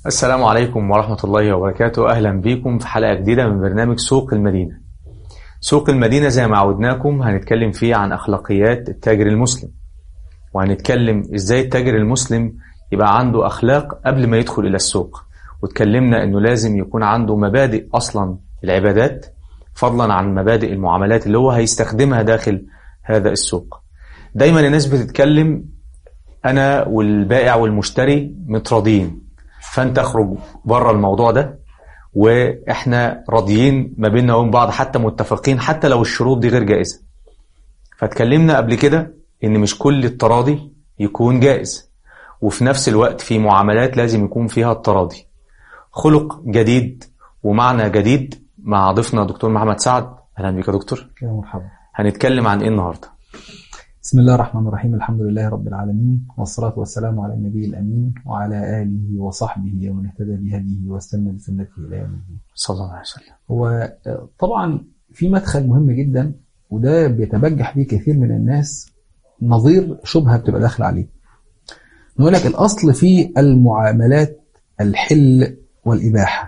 السلام عليكم ورحمة الله وبركاته. أهلا بكم في حلقة جديدة من برنامج سوق المدينة. سوق المدينة زي ما عودناكم هنتكلم فيه عن أخلاقيات التاجر المسلم، وهنتكلم إزاي التاجر المسلم يبقى عنده أخلاق قبل ما يدخل إلى السوق، وتكلمنا إنه لازم يكون عنده مبادئ أصلا العبادات فضلا عن مبادئ المعاملات اللي هو هيستخدمها داخل هذا السوق. دايما الناس بتتكلم أنا والبائع والمشتري متراضين، فأنت اخرج بره الموضوع ده وإحنا راضيين ما بيننا وبين بعض، حتى متفقين حتى لو الشروط دي غير جائزة. فاتكلمنا قبل كده إن مش كل التراضي يكون جائز، وفي نفس الوقت في معاملات لازم يكون فيها التراضي. خلق جديد ومعنى جديد مع ضيفنا دكتور محمد سعد. أهلا بك يا دكتور. يا مرحبا. هنتكلم عن إيه النهاردة؟ بسم الله الرحمن الرحيم، الحمد لله رب العالمين، والصلاة والسلام على النبي الأمين وعلى آله وصحبه ومن اهتدى بهديه واستنى بسنته إلى يوم الدين صلى الله عليه وسلم. وطبعا في مدخل مهم جدا، وده بيتبجح به كثير من الناس، نظير شبهة بتبقى داخل عليه. نقول لك الأصل في المعاملات الحل والإباحة.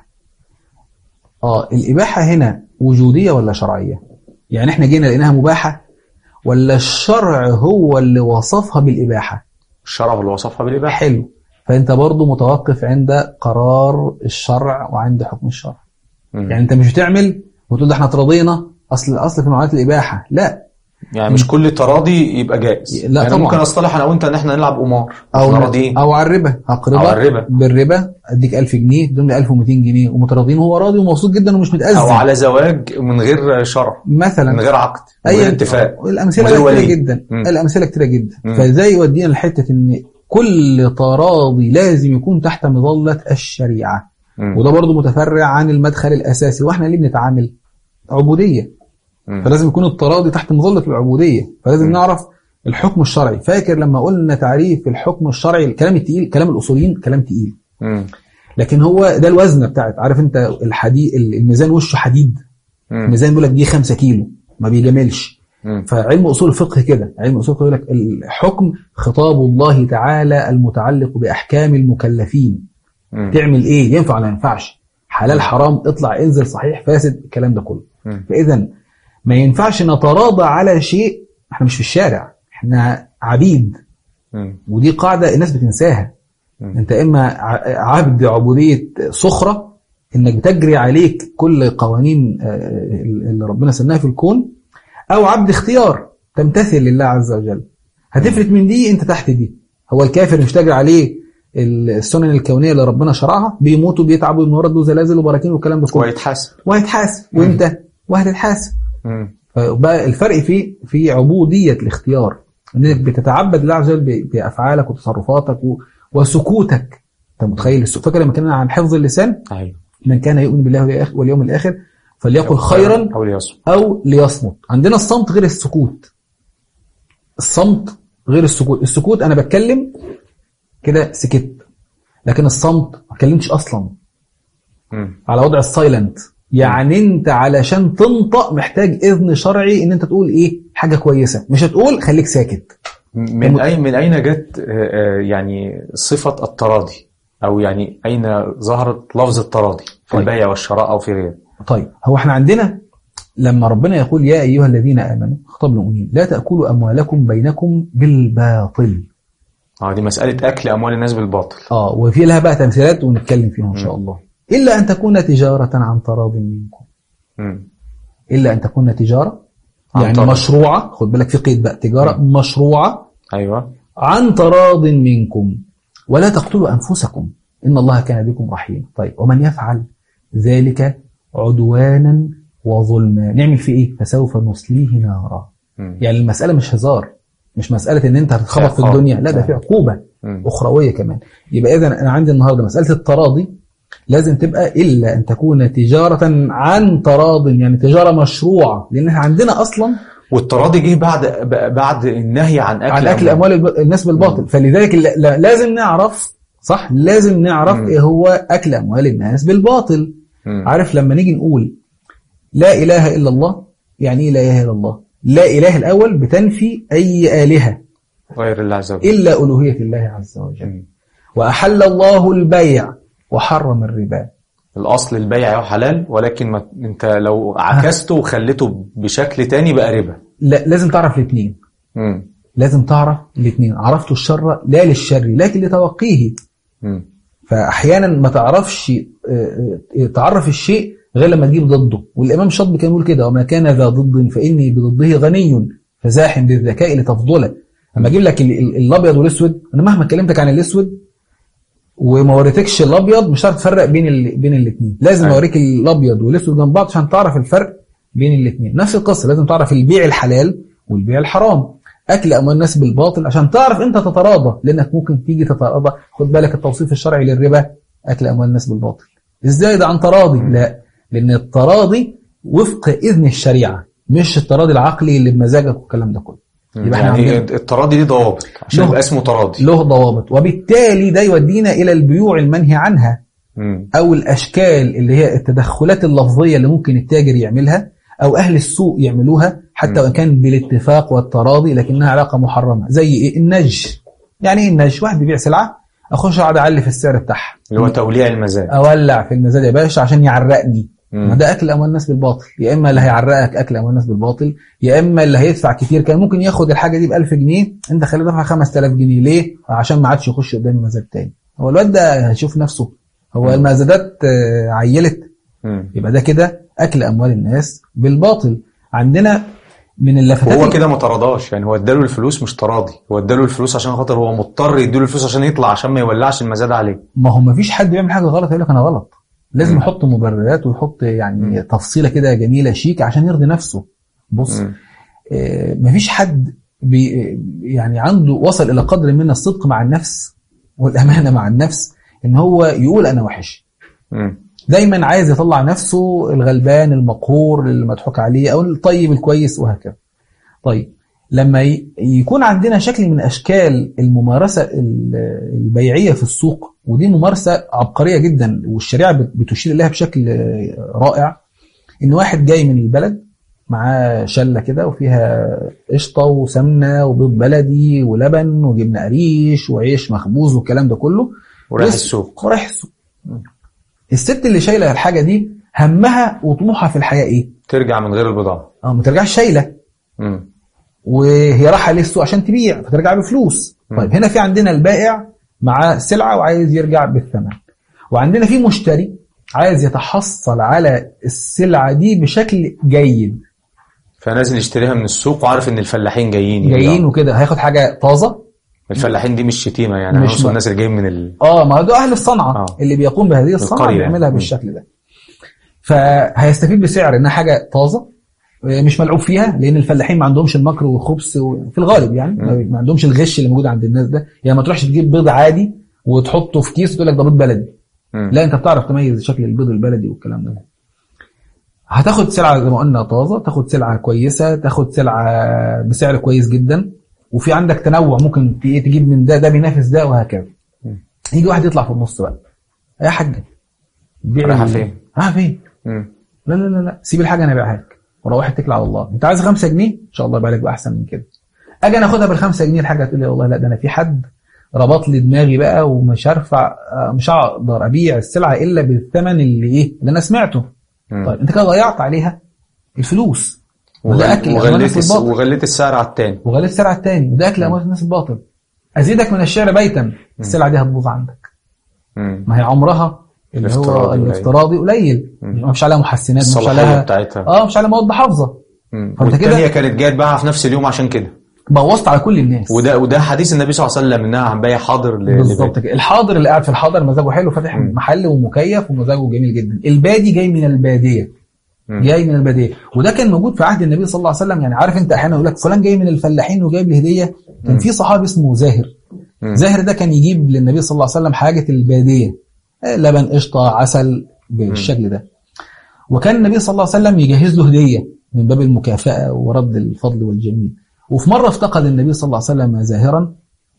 الإباحة هنا وجودية ولا شرعية؟ يعني احنا جينا لقيناها مباحة ولا الشرع هو اللي وصفها بالإباحة؟ الشرع هو اللي وصفها بالإباحة. حلو. فأنت برضو متوقف عند قرار الشرع وعند حكم الشرع. يعني أنت مش بتعمل وتقول ده احنا تراضينا، أصل في معاملات الإباحة. لا، يعني مش كل تراضي يبقى جائز. لا يعني طبعا. ممكن أصطلح أنا وأنت إن احنا نلعب قمار أو على الربا، هقرضك بالربا أديك 1000 جنيه تدوم لي 1200 جنيه ومتراضين، هو راضي ومبسوط جدا ومش متأذي. أو على زواج من غير شرع مثلا، من غير عقد، من غير اتفاق. الأمثلة كتيرة جدا. الأمثلة كتيرة جدا. فإزاي يودينا لحتة إن كل تراضي لازم يكون تحت مظلة الشريعة؟ وده برضو متفرع عن المدخل الأساسي. وإحنا ليه بنتعامل عبودية؟ فلازم يكون التراضي تحت مظلة العبودية، فلازم نعرف الحكم الشرعي. فاكر لما قلنا تعريف الحكم الشرعي، الكلام التقيل، كلام الأصوليين كلام تقيل، لكن هو ده الوزن بتاعت، عارف انت الحديد، الميزان وشه حديد. الميزان بيقول لك دي 5 كيلو، ما بيجاملش. فعلم أصول الفقه كده، علم أصول الفقه يقول لك الحكم خطاب الله تعالى المتعلق بأحكام المكلفين. تعمل ايه؟ ينفع ولا ما ينفعش؟ حلال حرام، اطلع انزل، صحيح فاسد، الكلام ده كله. فإذا ما ينفعش نتراضى على شيء احنا مش في الشارع، احنا عبيد. ودي قاعدة الناس بتنساها. انت اما عبد عبودية صخرة، انك بتجري عليك كل قوانين اللي ربنا سناها في الكون، او عبد اختيار تمتثل لله عز وجل. هتفلت من دي انت تحت دي. هو الكافر مش تجري عليه السنن الكونية اللي ربنا شرعها، بيموتوا بيتعبوا بيمرضوا زلازل وبراكين والكلام ده كله، وهيتحاسب وانت وهتتحاسب. فبقى الفرق في عبودية الاختيار، انك بتتعبد لله عز وجل بافعالك وتصرفاتك وسكوتك. انت متخيل السكوت؟ فاكر لما كنا عن حفظ اللسان؟ ايوه. من كان يؤمن بالله واليوم الاخر فليقل خيرا او ليصمت. عندنا الصمت غير السكوت. الصمت غير السكوت. السكوت انا بتكلم كده سكت، لكن الصمت ما اتكلمتش اصلا، على وضع السايلنت. يعني انت علشان تنطق محتاج اذن شرعي ان انت تقول ايه حاجة كويسة، مش هتقول خليك ساكت. من اين جت يعني صفة التراضي، او يعني اين ظهرت لفظ التراضي في البيع والشراء او في غيره؟ طيب، هو احنا عندنا لما ربنا يقول يا ايها الذين امنوا، خطاب المؤمنين، لا تاكلوا اموالكم بينكم بالباطل. دي مسألة اكل اموال الناس بالباطل. وفي لها بقى تمثيلات ونتكلم فيها ان شاء الله. إلا أن تكون تجارة عن تراض منكم. إلا أن تكون تجارة يعني مشروعة، خد بالك في قيد بقى، تجارة مشروعة. أيوة. عن تراض منكم، ولا تقتلوا أنفسكم إن الله كان بكم رحيما. طيب، ومن يفعل ذلك عدوانا وظلما نعمل فيه إيه؟ فسوف نصليه نارا. يعني المسألة مش هزار، مش مسألة إن أنت هتتخبط في الدنيا، لا، ده في عقوبة أخروية كمان. يبقى إذن أنا عندي النهاردة مسألة التراضي لازم تبقى إلا أن تكون تجارة عن تراض، يعني تجارة مشروعة، لأن احنا عندنا أصلا. والتراضي جه بعد النهي عن أكل أموال الناس بالباطل. فلذلك لازم نعرف، صح، لازم نعرف إيه هو أكل أموال الناس بالباطل. عارف لما نيجي نقول لا إله إلا الله، يعني إيه لا إله إلا الله؟ لا إله الأول بتنفي أي آلهة غير الله عز وجل إلا ألوهية الله عز وجل. وأحل الله البيع وحرم الربا. الأصل البيع حلال، ولكن انت لو عكسته وخليته بشكل تاني بقى ربا. لا، لازم تعرف الاثنين. لازم تعرف الاثنين. عرفت الشر لا للشر لكن لتوقيه. فأحيانا ما تعرفش تعرف الشيء غير لما تجيب ضده. والإمام الشاطبي كان يقول كده: وما كان ذا ضد فإني بضده غني فزاحم بالذكاء لتفضله. لما أجيب لك الأبيض والأسود، أنا مهما كلمتك عن الأسود وما وريتكش الأبيض مش هتعرف تفرق بين الاثنين. لازم أوريك الأبيض والأسود جنب بعض عشان تعرف الفرق بين الاثنين. نفس القصة، لازم تعرف البيع الحلال والبيع الحرام، أكل أموال الناس بالباطل، عشان تعرف أنت تتراضى، لأنك ممكن تيجي تتراضى. خد بالك التوصيف الشرعي للربا أكل أموال الناس بالباطل. إزاي ده عن تراضي؟ لا، لأن التراضي وفق إذن الشريعة، مش التراضي العقلي اللي بمزاجك والكلام ده كله. يعني التراضي دي ضوابط عشان يبقى اسمه تراضي، له ضوابط. وبالتالي ده يودينا إلى البيوع المنهي عنها، أو الأشكال اللي هي التدخلات اللفظية اللي ممكن التاجر يعملها أو أهل السوق يعملوها، حتى وإن كان بالاتفاق والتراضي لكنها علاقة محرمة. زي إيه؟ النج. يعني إيه النج؟ واحد بيبيع سلعة، أخش أقعد أعلي في السعر بتاعها، اللي هو توليع المزاج، أولع في المزاج يا باشا عشان يعرقني. ما ده أكل أموال الناس بالباطل. يا إما اللي هيعرقك أكل أموال الناس بالباطل، يا إما اللي هيدفع كتير. كان ممكن ياخد الحاجة دي ب1000 جنيه، أنت خليه دفع 5000 جنيه. ليه؟ عشان ما عادش يخش قدام المزاج تاني. هو الواد ده هيشوف نفسه، هو المزادات عيلت، يبقى ده كده أكل أموال الناس بالباطل. عندنا من اللفتات، هو كده ما تراضاش، يعني هو اداله الفلوس مش تراضي، هو اداله الفلوس عشان خاطر هو مضطر يديله الفلوس عشان يطلع، عشان ما يولعش المزاد عليه. ما هو ما فيش حد بيعمل حاجة غلط يقول لك أنا غلط. لازم يحط مبررات ويحط يعني تفصيلة كده جميلة شيك عشان يرضي نفسه. بص، مفيش حد يعني عنده وصل إلى قدر من الصدق مع النفس والأمانة مع النفس إن هو يقول أنا وحش. دايما عايز يطلع نفسه الغلبان المقهور اللي مضحوك عليه، أو الطيب الكويس وهكذا. طيب، لما يكون عندنا شكل من أشكال الممارسة البيعية في السوق، ودي ممارسة عبقرية جدا والشريعة بتشير إليها بشكل رائع، إن واحد جاي من البلد معاه شلة كده وفيها قشطة وسمنة وبيض بلدي ولبن وجبنة قريش وعيش مخبوز والكلام ده كله، ورايح السوق. الست اللي شايلة الحاجة دي همها وطموحها في الحياة إيه؟ ترجع من غير البضاعة. ما ترجعش شايلة. وهي راح عليه السوق عشان تبيع فترجع بفلوس. طيب، هنا في عندنا البائع مع سلعة وعايز يرجع بالثمن، وعندنا في مشتري عايز يتحصل على السلعة دي بشكل جيد، فنازل يشتريها من السوق وعارف ان الفلاحين جايين وكده هياخد حاجة طازة. الفلاحين دي مش شتيمة يعني، مش الناس اللي جايين من ما ده أهل الصنعة اللي بيقوم بهذه الصنعة بيعملها بالشكل ده. فهيستفيد بسعر انها حاجة طازة مش ملعوب فيها، لان الفلاحين ما عندهمش المكر والخبث في الغالب، يعني ما عندهمش الغش اللي موجود عند الناس ده. يعني ما تروحش تجيب بيض عادي وتحطه في كيس وتقول لك ده بيض بلدي. لا، انت بتعرف تميز شكل البيض البلدي والكلام ده. هتاخد سلعه زي ما قلنا طازه، تاخد سلعه كويسه، تاخد سلعه بسعر كويس جدا، وفي عندك تنوع، ممكن تجيب من ده بينافس ده وهكذا. يجي واحد يطلع في النص بقى: يا حاج رايحه فين؟ لا لا لا لا، سيب الحاجه انا ابيعها لك وروح اتكل على الله. انت عايز 5 جنيه ان شاء الله يبقى لك باحسن من كده. اجي انا اخدها بال5 جنيه الحاجه تقول لي والله لا، ده انا في حد ربط لي دماغي بقى ومش هرفع، مش هقدر ابيع السلعه الا بالثمن اللي انا سمعته. طيب، انت كده ضيعت عليها الفلوس، وده اكل وغليت السعر على الثاني، وده اكل اموال الناس الباطل. ازيدك من الشعر بيتا، السلعه دي هتبوظ عندك. ما هي عمرها اللي هو الافتراضي قليل، مش عليها محسنات، مش عليها مش عليها مواد حافظه. فانت كده هي كانت جايه تباعها في نفس اليوم، عشان كده بوظت على كل الناس. وده حديث النبي صلى الله عليه وسلم انها عن بيع حاضر بالظبط كده. الحاضر اللي قاعد في الحاضر مزاجه حلو، فاتح محل ومكيف ومزاجه جميل جدا. البادي جاي من الباديه، وده كان موجود في عهد النبي صلى الله عليه وسلم. يعني عارف انت احيانا يقول لك فلان جاي من الفلاحين وجايب لي هديه. كان في صحابي اسمه زاهر ده كان يجيب للنبي صلى الله عليه وسلم حاجه الباديه، لبن، قشطه، عسل، بالشكل ده. وكان النبي صلى الله عليه وسلم يجهز له هديه من باب المكافاه ورد الفضل والجميل. وفي مرة افتقد النبي صلى الله عليه وسلم زاهرا،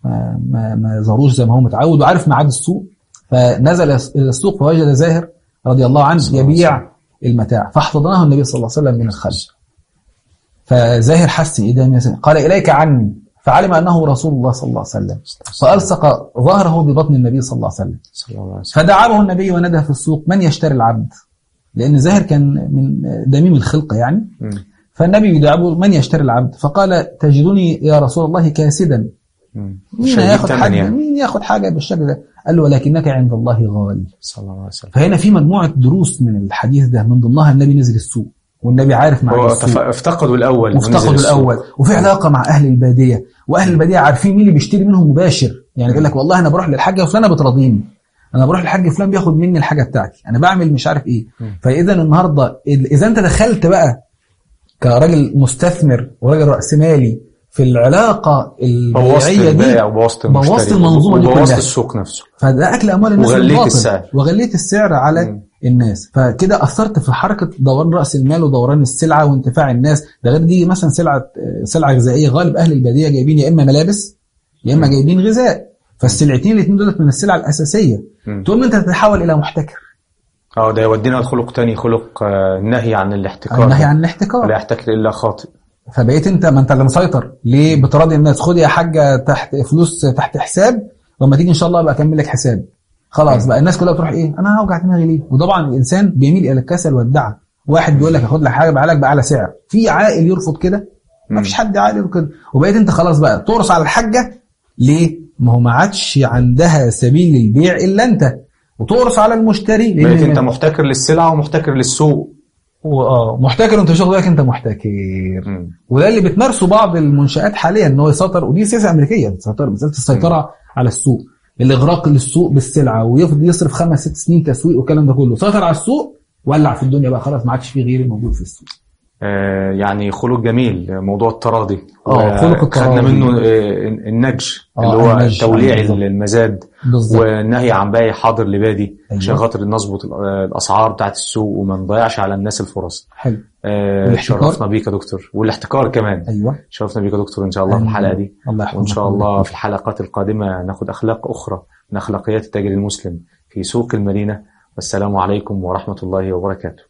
ما زاروش زي ما هو متعود وعارف ميعاد السوق، فنزل إلى السوق فوجد زاهر رضي الله عنه يبيع المتاع، فاحتضنه النبي صلى الله عليه وسلم من الخلف. فزاهر حس إيه ده؟ قال إليك عني، فعلم أنه رسول الله صلى الله عليه وسلم، فألصق ظهره ببطن النبي صلى الله عليه وسلم. فدعاه النبي ونادى في السوق: من يشتري العبد؟ لأن زاهر كان من دميم الخلقة يعني. فالنبي يدعبه: من يشتري العبد؟ فقال: تجدني يا رسول الله كاسدا. مين ياخد حاجة يعني. مين ياخد حاجة بالشكل ده؟ قال له: ولكنك عند الله غالي صلى الله عليه وسلم. فهنا في مجموعة دروس من الحديث ده، من ضمنها النبي نزل السوق، والنبي عارف مع السوق. افتقدوا الأول وفي علاقة مع أهل البادية، وأهل البادية عارفين مين اللي بيشتري منهم مباشر. يعني يقول لك: والله أنا بروح للحاجة فلانة بتراضيني، أنا بروح للحاج فلان بياخد مني الحاجة بتاعتي، أنا بعمل مش عارف إيه. فإذا النهاردة إذا أنت دخلت بقى كراجل مستثمر وراجل رأسمالي في العلاقة البيعية دي، بوظت المنظومة دي كلها، وبوظت السوق نفسه، فده أكل أموال الناس بالباطل، وغليت السعر على الناس. فكده أثرت في حركة دوران رأس المال ودوران السلعة وانتفاع الناس. ده غير دي مثلا سلعة غذائية، غالب أهل البادية جايبين يا إما ملابس يا إما جايبين غذاء، فالسلعتين الاثنين دولت من السلع الأساسية. تقوم أنت تتحول إلى محتكر. ده يودينا لخلق تاني، خلق النهي عن الاحتكار. النهي عن الاحتكار، ولا يحتكر إلا خاطئ. فبقيت انت، ما انت اللي مسيطر ليه؟ بتراضي الناس: خد يا حاجه تحت فلوس تحت حساب، وما تيجي ان شاء الله ابقى اكمل لك حساب. خلاص بقى الناس كلها بتروح ايه؟ انا هوجع دماغي ليه؟ وطبعا الانسان بيميل الى الكسل والدعه. واحد بيقول لك هاخد لك حاجه بعلك باعلى سعر، في عاقل يرفض كده؟ ما فيش حد عاقل يرفض كده. وبقيت انت خلاص بقى تقرص على الحاجه ليه؟ ما هو ما عادش عندها سبيل للبيع الا انت، وتقرص على المشتري لان بقيت انت محتكر للسلعه ومحتكر للسوق. محتكر، وانت مش واخد بالك انت محتكر. وده اللي بتمارسه بعض المنشآت حاليا، ان هو يسيطر، ودي سياسه امريكيه، مساله السيطره على السوق، الاغراق للسوق بالسلعه، ويفضل يصرف 5-6 سنين تسويق والكلام ده كله. سيطر على السوق، ولع في الدنيا بقى، خلاص ما عادش في غير الموجود في السوق. يعني خلق جميل موضوع التراضي. خلق التراضي خدنا منه النجش اللي هو توليع المزاد، والنهي عن بيع حاضر لبادي عشان خاطر نظبط الاسعار بتاعت السوق وما نضيعش على الناس الفرص. حلو. شرفنا بيك يا دكتور، والاحتكار كمان. ايوه، شرفنا بيك يا دكتور ان شاء الله في الحلقه دي، وان شاء الله في الحلقات القادمه ناخد اخلاق اخرى من اخلاقيات التاجر المسلم في سوق المدينه. والسلام عليكم ورحمه الله وبركاته.